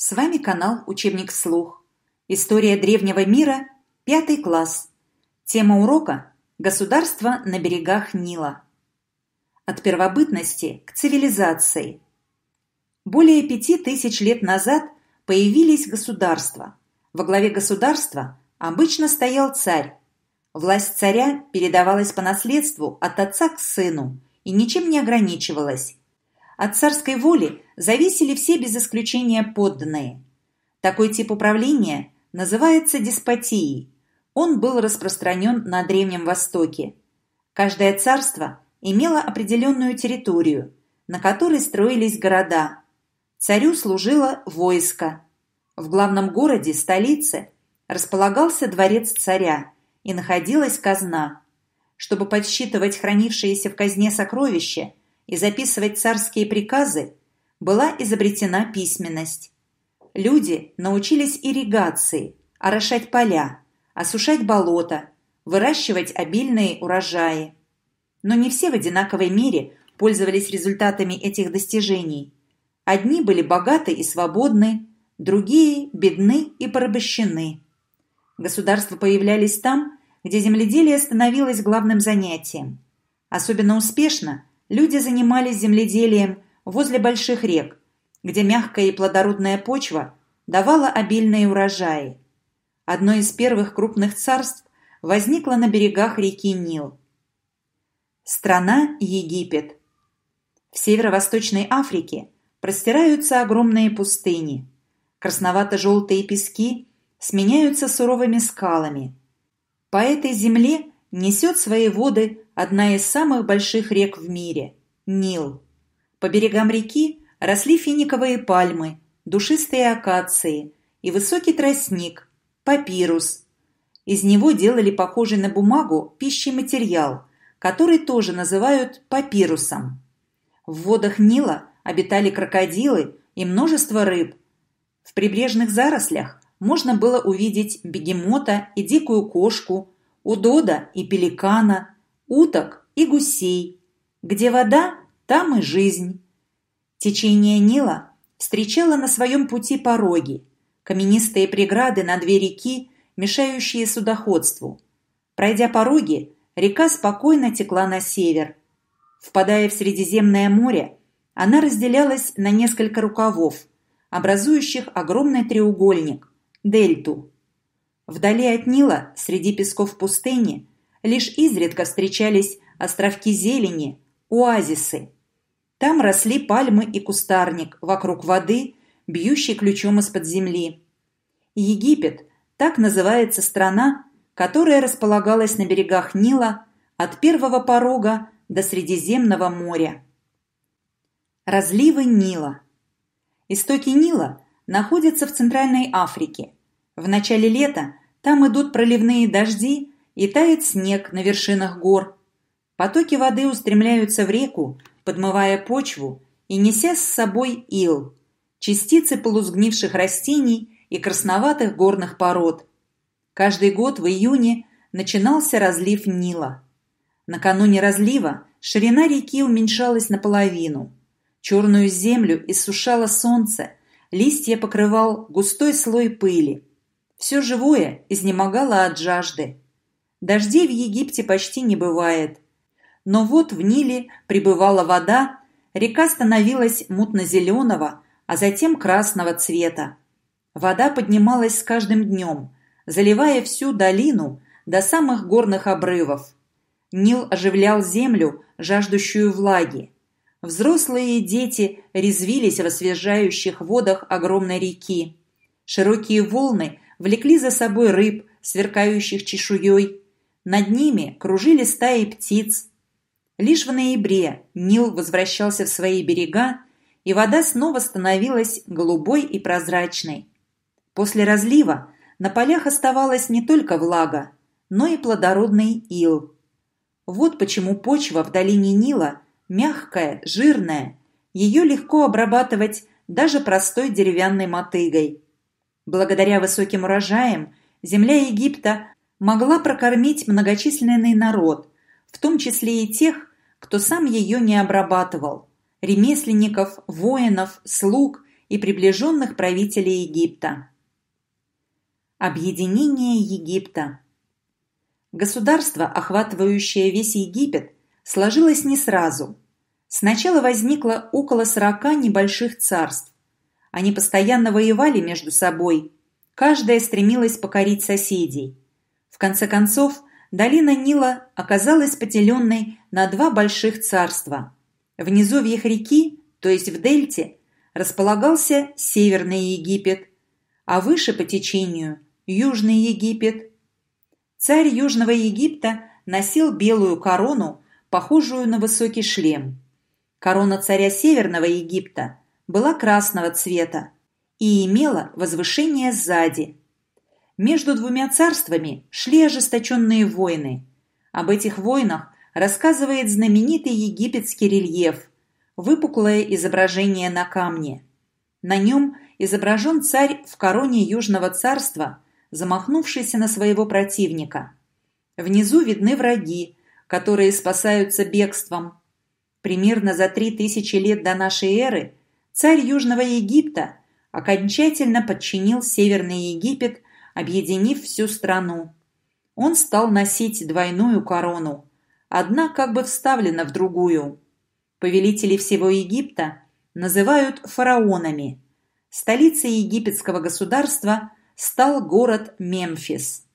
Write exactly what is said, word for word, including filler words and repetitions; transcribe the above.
С вами канал «Учебник вслух». История древнего мира, пятый класс. Тема урока «Государство на берегах Нила». От первобытности к цивилизации. Более пяти тысяч лет назад появились государства. Во главе государства обычно стоял царь. Власть царя передавалась по наследству от отца к сыну и ничем не ограничивалась. От царской воли зависели все без исключения подданные. Такой тип управления называется деспотией. Он был распространен на Древнем Востоке. Каждое царство имело определенную территорию, на которой строились города. Царю служило войско. В главном городе, столице, располагался дворец царя и находилась казна. Чтобы подсчитывать хранившиеся в казне сокровища и записывать царские приказы, была изобретена письменность. Люди научились ирригации, орошать поля, осушать болота, выращивать обильные урожаи. Но не все в одинаковой мере пользовались результатами этих достижений. Одни были богаты и свободны, другие бедны и порабощены. Государства появлялись там, где земледелие становилось главным занятием. Особенно успешно люди занимались земледелием возле больших рек, где мягкая и плодородная почва давала обильные урожаи. Одно из первых крупных царств возникло на берегах реки Нил. Страна Египет. В северо-восточной Африке простираются огромные пустыни. Красновато-желтые пески сменяются суровыми скалами. По этой земле несет свои воды одна из самых больших рек в мире – Нил. По берегам реки росли финиковые пальмы, душистые акации и высокий тростник – папирус. Из него делали похожий на бумагу пищий материал, который тоже называют папирусом. В водах Нила обитали крокодилы и множество рыб. В прибрежных зарослях можно было увидеть бегемота и дикую кошку, удода и пеликана, уток и гусей. Где вода, там и жизнь. Течение Нила встречало на своем пути пороги, каменистые преграды на две реки, мешающие судоходству. Пройдя пороги, река спокойно текла на север. Впадая в Средиземное море, она разделялась на несколько рукавов, образующих огромный треугольник – дельту. Вдали от Нила, среди песков пустыни, лишь изредка встречались островки зелени, оазисы. Там росли пальмы и кустарник вокруг воды, бьющей ключом из-под земли. Египет – так называется страна, которая располагалась на берегах Нила от первого порога до Средиземного моря. Разливы Нила. Истоки Нила находятся в Центральной Африке. В начале лета там идут проливные дожди и тает снег на вершинах гор. Потоки воды устремляются в реку, подмывая почву и неся с собой ил, частицы полусгнивших растений и красноватых горных пород. Каждый год в июне начинался разлив Нила. Накануне разлива ширина реки уменьшалась наполовину. Черную землю иссушало солнце, листья покрывал густой слой пыли. Все живое изнемогало от жажды. Дождей в Египте почти не бывает. Но вот в Ниле прибывала вода, река становилась мутно-зеленого, а затем красного цвета. Вода поднималась с каждым днем, заливая всю долину до самых горных обрывов. Нил оживлял землю, жаждущую влаги. Взрослые и дети резвились в освежающих водах огромной реки. Широкие волны влекли за собой рыб, сверкающих чешуей. Над ними кружили стаи птиц. Лишь в ноябре Нил возвращался в свои берега, и вода снова становилась голубой и прозрачной. После разлива на полях оставалась не только влага, но и плодородный ил. Вот почему почва в долине Нила мягкая, жирная, ее легко обрабатывать даже простой деревянной мотыгой. Благодаря высоким урожаям земля Египта могла прокормить многочисленный народ, в том числе и тех, кто сам ее не обрабатывал – ремесленников, воинов, слуг и приближенных правителей Египта. Объединение Египта. Государство, охватывающее весь Египет, сложилось не сразу. Сначала возникло около сорока небольших царств. Они постоянно воевали между собой, каждая стремилась покорить соседей. В конце концов, долина Нила оказалась поделенной на два больших царства. В низовьях реки, то есть в дельте, располагался Северный Египет, а выше по течению – Южный Египет. Царь Южного Египта носил белую корону, похожую на высокий шлем. Корона царя Северного Египта была красного цвета и имела возвышение сзади. Между двумя царствами шли ожесточенные войны. Об этих войнах рассказывает знаменитый египетский рельеф, выпуклое изображение на камне. На нем изображен царь в короне Южного царства, замахнувшийся на своего противника. Внизу видны враги, которые спасаются бегством. Примерно за три тысячи лет до нашей эры царь Южного Египта окончательно подчинил Северный Египет, объединив всю страну. Он стал носить двойную корону, одна как бы вставлена в другую. Повелители всего Египта называют фараонами. Столицей египетского государства стал город Мемфис.